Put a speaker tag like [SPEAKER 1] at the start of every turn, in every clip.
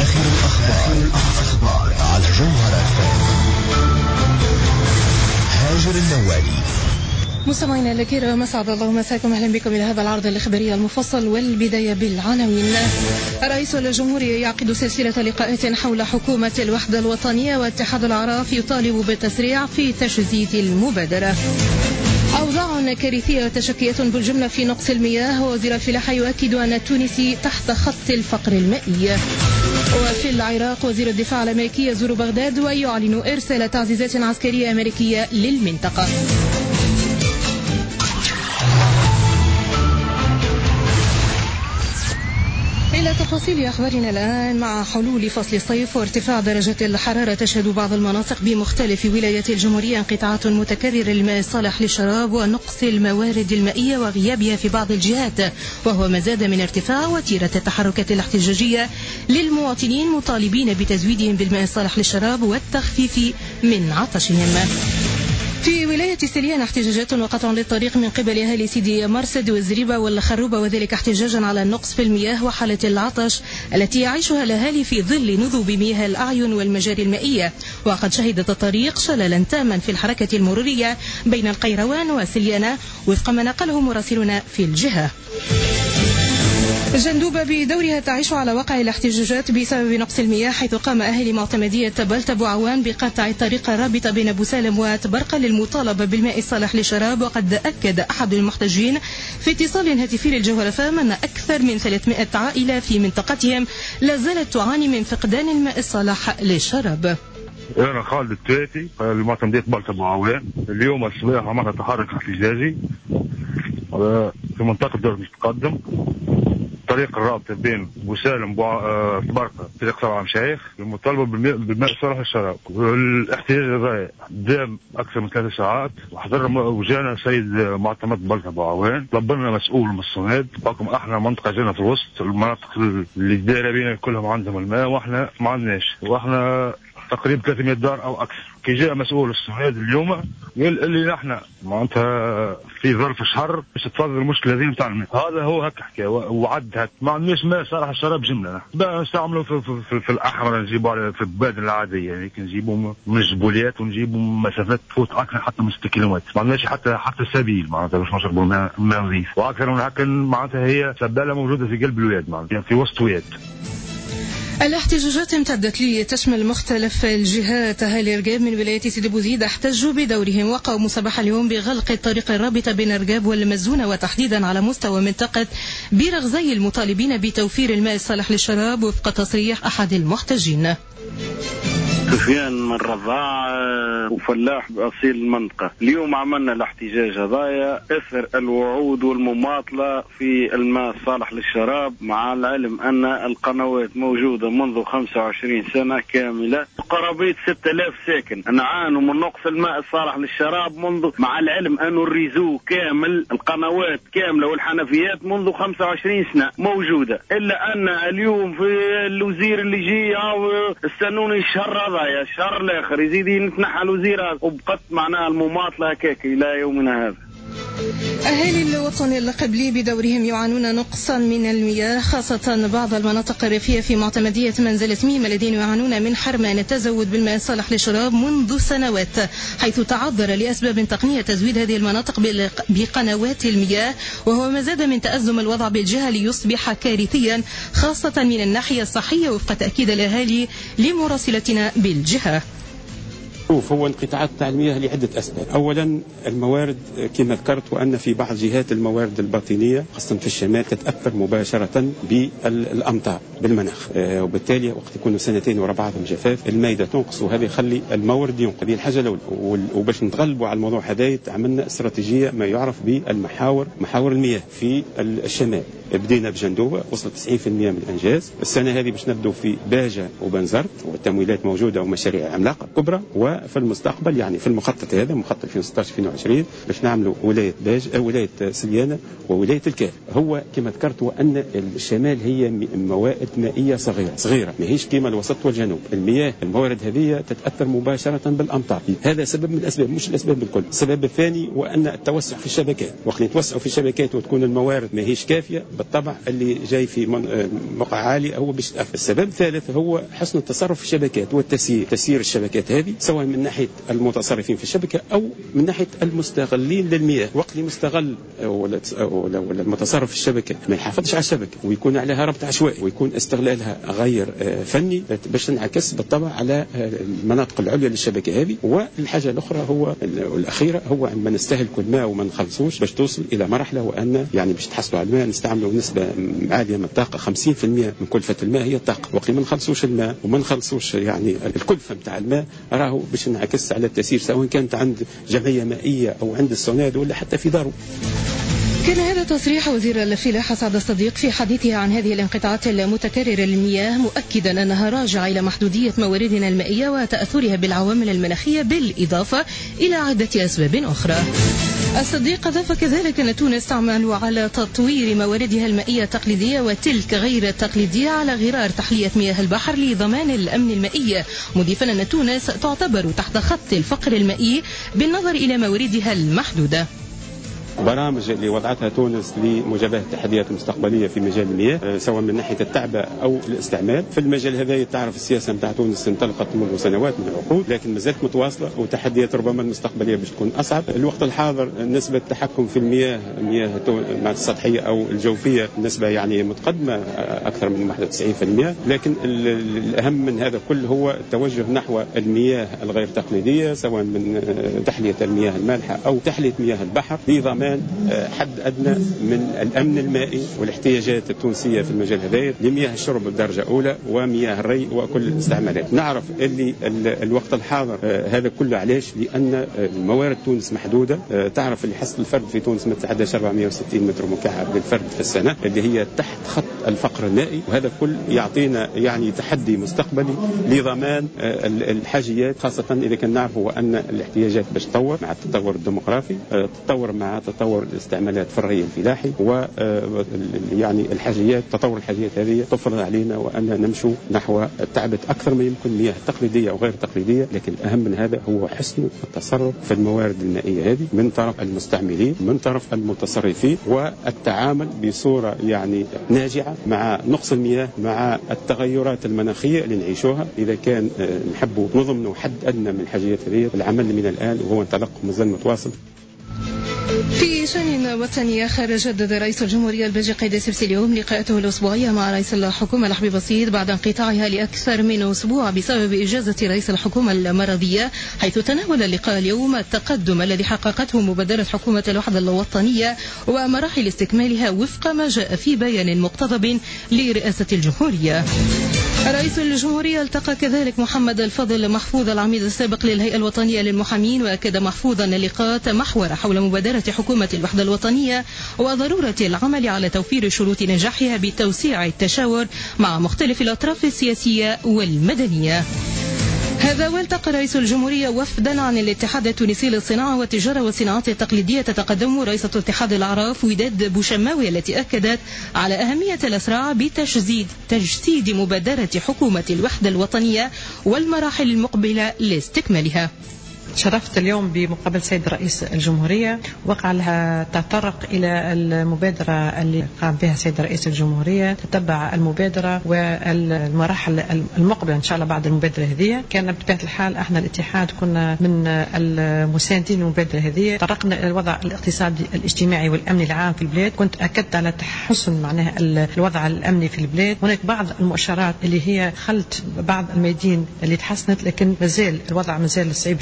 [SPEAKER 1] آخر الأخبار على جوهرة هاجر النوالي.
[SPEAKER 2] مستمعينا الكرام، مسعد الله مساكم، اهلا بكم الى هذا العرض الاخباري المفصل. والبدايه بالعناوين. رئيس الجمهورية يعقد سلسله لقاءات حول حكومه الوحده الوطنيه، واتحاد الاعراف يطالب بالتسريع في تجديد المبادره. أوضاع كارثية وتشكية بالجملة في نقص المياه، ووزير الفلاحة يؤكد أن التونسي تحت خط الفقر المائي. وفي العراق، وزير الدفاع الأمريكي يزور بغداد ويعلن إرسال تعزيزات عسكرية أمريكية للمنطقة. إلى تفاصيل أخبارنا الآن. مع حلول فصل الصيف وارتفاع درجات الحرارة، تشهد بعض المناطق بمختلف ولايات الجمهورية انقطاعات متكررة للماء الصالح للشراب ونقص الموارد المائية وغيابها في بعض الجهات، وهو ما زاد من ارتفاع وتيرة التحركات الاحتجاجية للمواطنين مطالبين بتزويدهم بالماء الصالح للشراب والتخفيف من عطشهم. في ولاية سليان احتجاجات وقطع للطريق من قبل أهالي سيدي مرسد والزريبة والخروبة، وذلك احتجاجا على النقص في المياه وحالة العطش التي يعيشها الأهالي في ظل نضوب مياه الأعين والمجاري المائية. وقد شهدت الطريق شللا تاما في الحركة المرورية بين القيروان وسليان، وفق ما نقله مراسلنا في الجهة. جندوبة بدورها تعيش على وقع الاحتجاجات بسبب نقص المياه، حيث قام أهالي معتمدية بلتب وعوان بقطع الطريق الرابطة بين بوسالم وتبرقة للمطالبة بالماء الصالح للشراب. وقد أكد أحد المحتجين في اتصال هاتفي للجوهرة فام أن أكثر من 300 عائلة في منطقتهم لا زالت تعاني من فقدان الماء الصالح للشراب.
[SPEAKER 3] أنا خالد التويتي المعتمدية بلتب وعوان. اليوم الصباح عملنا تحرك احتجاجي في منطقة دور المتقدم، طريق الرابطة بين بوسالم وتبرقة في قصر مشايخ، المطالبة بالماء الصالح للشراب. والاحتجاج هذا دام أكثر من 3 ساعات، وجانا سيد معتمد بلتب وعوان، طلبنا مسؤول من الصماد، بحكم احنا منطقة جينا في الوسط، المناطق اللي دايرة بينا كلهم عندهم الماء واحنا ما عندناش، واحنا تقريبا 300 دار او اكثر. كي جاء مسؤول الصماد اليوم قال اللي نحن معناتها في ظرف شهر باش تفضل المشكله هذه نتاع الماء. هذا هو هكا حكى وعد هك، ما عندناش ماء صراحه الشراب جمله. بقى نستعملوا في الاحمر، نجيبوا في البلاد العاديه، يعني نجيبوا من الجبوليات ونجيبوا مسافات تفوت اكثر حتى من 6 كيلومتر، ما عندناش حتى سبيل معناتها باش نشربوا الماء نظيف. واكثر من هكا معناتها هي سباله موجوده في قلب الواد، معناتها في وسط واد.
[SPEAKER 2] الاحتجاجات امتدت لتشمل مختلف الجهات. أهالي رقاب من ولاية سيدي بوزيد احتجوا بدورهم وقاموا صباح اليوم بغلق الطريق الرابطة بين رقاب والمزونة، وتحديدا على مستوى منطقة بيرغزي، المطالبين بتوفير الماء الصالح للشراب وفق تصريح أحد المحتجين.
[SPEAKER 4] سفيان من رضاع وفلاح بأصيل المنطقة. اليوم عملنا الاحتجاج هذايا اثر الوعود والمماطلة في الماء الصالح للشراب، مع العلم ان القنوات موجودة منذ 25 سنة كاملة، قرابيت 6000 ساكن نعانوا من نقص الماء الصالح للشراب منذ، مع العلم انه الريزو كامل، القنوات كاملة والحنفيات منذ 25 سنة موجودة، الا ان اليوم في الوزير اللي جي استنوني الشهر هذا يا الشهر الاخر يزيد يتنحى الوزير، وبقت معناها المماطله هكاك الى يومنا هذا.
[SPEAKER 2] أهالي الوطن القبلي بدورهم يعانون نقصا من المياه، خاصة بعض المناطق الريفية في معتمدية منزل سميم، الذين يعانون من حرمان التزود بالماء الصالح للشراب منذ سنوات، حيث تعذر لأسباب تقنية تزويد هذه المناطق بقنوات المياه، وهو ما زاد من تأزم الوضع بالجهة ليصبح كارثيا، خاصة من الناحية الصحية، وفق تأكيد الأهالي لمراسلتنا بالجهة.
[SPEAKER 5] هو انقطاعات تاع المياه لعدة أسباب. أولا الموارد كما ذكرت، وأن في بعض جهات الموارد الباطنية خاصة في الشمال تتأثر مباشرة بالأمطار بالمناخ، وبالتالي وقت يكونوا 2 ورا بعضهم جفاف الماء إذا تنقص، وهذا يخلي المورد ينقص. هذه الحاجة الأولى. وباش نتغلبوا على الموضوع هذا عملنا استراتيجية ما يعرف بالمحاور، محاور المياه في الشمال. بدينا بجندوبة وصلت 90% من الإنجاز. السنة هذه باش نبدو في باجة وبنزرت، والتمويلات موجودة ومشاريع عملاقة كبرى، في المستقبل يعني في المخطط هذا مخطط 2016-2020 باش نعملوا ولاية ولاية سليانة وولاية الكاف. هو كما ذكرت وأن الشمال هي موائد مائية صغيرة ما هيش كما الوسط والجنوب. الموارد هذه تتأثر مباشرة بالأمطار. هذا سبب من الأسباب مش الأسباب الكل. السبب الثاني وأن التوسع في الشبكات، وقت يتوسعوا في الشبكات وتكون الموارد ما هيش كافية بالطبع اللي جاي في موقع عالي هو باش يتأثر. السبب الثالث هو حسن التصرف في الشبكات تسيير الشبكات هذه سواء من ناحية المتصرفين في الشبكة أو من ناحية المستغلين للمياه. وقت اللي مستغل ولا المتصرف في الشبكة ما يحافظش على الشبكة ويكون عليها ربط عشوائي ويكون استغلالها غير فني باش تنعكس بالطبع على المناطق العليا للشبكة هذه. والحاجة الأخرى هو الأخيرة هو عندما نستهلك الماء وما نخلصوش باش توصل إلى مرحلة وأن يعني باش تحصلوا على الماء نستعملوا نسبة عالية من الطاقة 50% من كلفة الماء هي الطاقة. وقت ما نخلصوش الماء وما نخلصوش يعني الكلفة متاع الماء راهو باش نعكس على التسيير سواء كانت عند جمعية مائية أو عند السوناد ولا حتى في داره.
[SPEAKER 2] كان هذا تصريح وزير الفلاحة سعد الصديق في حديثه عن هذه الانقطاعات المتكررة للمياه، مؤكدا أنها راجعة إلى محدودية مواردنا المائية وتأثرها بالعوامل المناخية بالإضافة إلى عدة أسباب أخرى. الصديق أضاف كذلك أن تونس تعمل على تطوير مواردها المائية التقليدية وتلك غير التقليدية على غرار تحلية مياه البحر لضمان الأمن المائي، مضيفا أن تونس تعتبر تحت خط الفقر المائي بالنظر إلى مواردها المحدودة.
[SPEAKER 5] برامج اللي وضعتها تونس لمجابهة التحديات المستقبلية في مجال المياه سواء من ناحية التعبئة أو الاستعمال. في المجال هذا تعرف السياسة نتاع تونس انطلقت منذ سنوات من عقود لكن ما زالت متواصلة وتحديات ربما المستقبلية باش تكون أصعب. الوقت الحاضر نسبة التحكم في المياه مع السطحية أو الجوفية نسبة يعني متقدمة أكثر من 91%، لكن الأهم من هذا كل هو التوجه نحو المياه الغير تقليدية سواء من تحلية المياه المالحة أو تحلية مياه البحر لضمان حد أدنى من الأمن المائي والاحتياجات التونسية في المجال هذا لمياه الشرب بالدرجة الأولى ومياه الري وكل الاستعمالات. نعرف اللي الوقت الحاضر هذا كله علاش؟ لأن موارد تونس محدودة. تعرف اللي حصل الفرد في تونس ما تتعداش 460 متر مكعب للفرد في السنة اللي هي تحت خط الفقر المائي، وهذا كل يعطينا يعني تحدي مستقبلي لضمان الحاجيات، خاصة إذا كان نعرف هو أن الاحتياجات باش تطور مع التطور الديموغرافي، تطور مع تطور الاستعمالات في الري الفلاحي، و يعني الحاجيات تطور الحاجيات هذه تفرض علينا وأن نمشوا نحو تعبئة أكثر ما يمكن مياه تقليدية وغير تقليدية. لكن الأهم من هذا هو حسن التصرف في الموارد المائية هذه من طرف المستعملين من طرف المتصرفين، والتعامل بصورة يعني ناجعة مع نقص المياه مع التغيرات المناخية اللي نعيشوها. إذا كان نحبوا نضمن حد أدنى من الحاجيات هذه العمل من الآن وهو انطلق مازال متواصل.
[SPEAKER 2] في شأن وطني آخر، جدد رئيس الجمهورية البلجيقي قيس سبسي اليوم لقاءته الأسبوعية مع رئيس الحكومة لحبيب بسيط بعد انقطاعها لأكثر من أسبوع بسبب إجازة رئيس الحكومة المرضية، حيث تناول اللقاء اليوم التقدم الذي حققته مبادرة حكومة الوحدة الوطنية ومراحل استكمالها وفق ما جاء في بيان مقتضب لرئاسة الجمهورية. رئيس الجمهورية التقى كذلك محمد الفضل محفوظ العميد السابق للهيئة الوطنية للمحامين، وأكد محفوظ أن اللقاء تمحور حول مبادرة حكومة الوحدة الوطنية وضرورة العمل على توفير شروط نجاحها بتوسيع التشاور مع مختلف الأطراف السياسية والمدنية. هذا والتقى رئيس الجمهورية وفدا عن الاتحاد التونسي للصناعة والتجارة والصناعات التقليدية تتقدم رئيسة اتحاد الأعراف وداد بوشماوي التي أكدت على أهمية الأسراع بتجسيد مبادرة حكومة الوحدة الوطنية والمراحل المقبلة لاستكمالها.
[SPEAKER 6] شرفت اليوم بمقابلة سيد رئيس الجمهورية وقع لها تطرق إلى المبادرة اللي قام بها سيد رئيس الجمهورية، تتبع المبادرة والمراحل المقبلة إن شاء الله بعد المبادرة هذه. كان بطبيعة الحال احنا الاتحاد كنا من المساندين المبادرة هذه، طرقنا إلى الوضع الاقتصادي الاجتماعي والأمني العام في البلاد، كنت أكدت على تحسن معناها الوضع الأمني في البلاد. هناك بعض المؤشرات اللي هي خلت بعض الميادين اللي تحسنت، لكن مازال الوضع مازال صعيب شوية.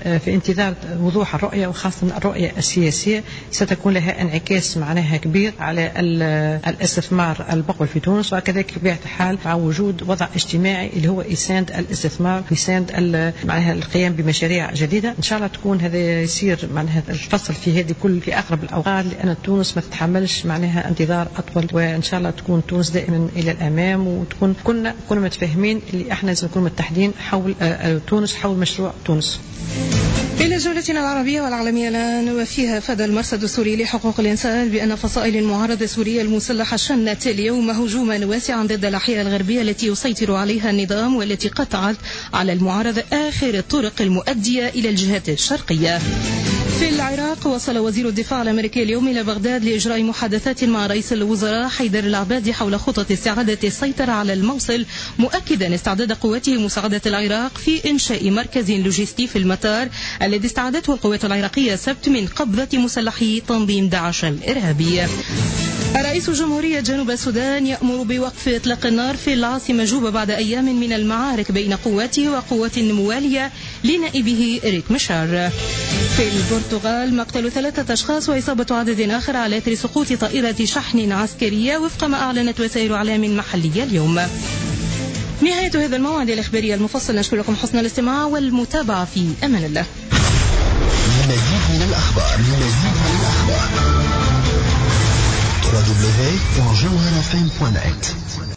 [SPEAKER 6] في انتظار وضوح الرؤية، وخاصة الرؤية السياسية ستكون لها انعكاس معناها كبير على الاستثمار المقبل في تونس، وكذلك بطبيعة الحال مع وجود وضع اجتماعي اللي هو يساند الاستثمار، يساند معناها القيام بمشاريع جديدة. إن شاء الله تكون هذا يصير معناها الفصل في هذه كل في أقرب الأوقات، لأن تونس ما تتحملش معناها انتظار أطول، وإن شاء الله تكون تونس دائما إلى الأمام، وتكون كنا متفاهمين اللي احنا لازم نكون متحدين حول تونس، حول مشروع تونس.
[SPEAKER 2] إلى جولتنا العربية والعالمية الآن، وفيها أفاد المرصد السوري لحقوق الإنسان بأن فصائل المعارضة السورية المسلحة شنت اليوم هجوما واسعا ضد الأحياء الغربية التي يسيطر عليها النظام، والتي قطعت على المعارضة آخر الطرق المؤدية إلى الجهات الشرقية. في العراق، وصل وزير الدفاع الأمريكي اليوم إلى بغداد لإجراء محادثات مع رئيس الوزراء حيدر العبادي حول خطط استعادة السيطرة على الموصل، مؤكدا استعداد قواته مساعدة العراق في إنشاء مركز لوجستي في المطار الذي استعادته القوات العراقية السبت من قبضة مسلحي تنظيم داعش الإرهابي. رئيس جمهورية جنوب السودان يأمر بوقف إطلاق النار في العاصمة جوبا بعد أيام من المعارك بين قواته وقوات موالية لنائبه إريك مشار. في البرتغال، مقتل 3 أشخاص وإصابة عدد آخر على أثر سقوط طائرة شحن عسكرية وفق ما أعلنت وسائل إعلام محلية اليوم. نهاية هذا الموعد الإخباري المفصل، نشكر لكم حسن الاستماع والمتابعة في أمان الله.
[SPEAKER 1] مزيد من الأخبار www.jawharafm.net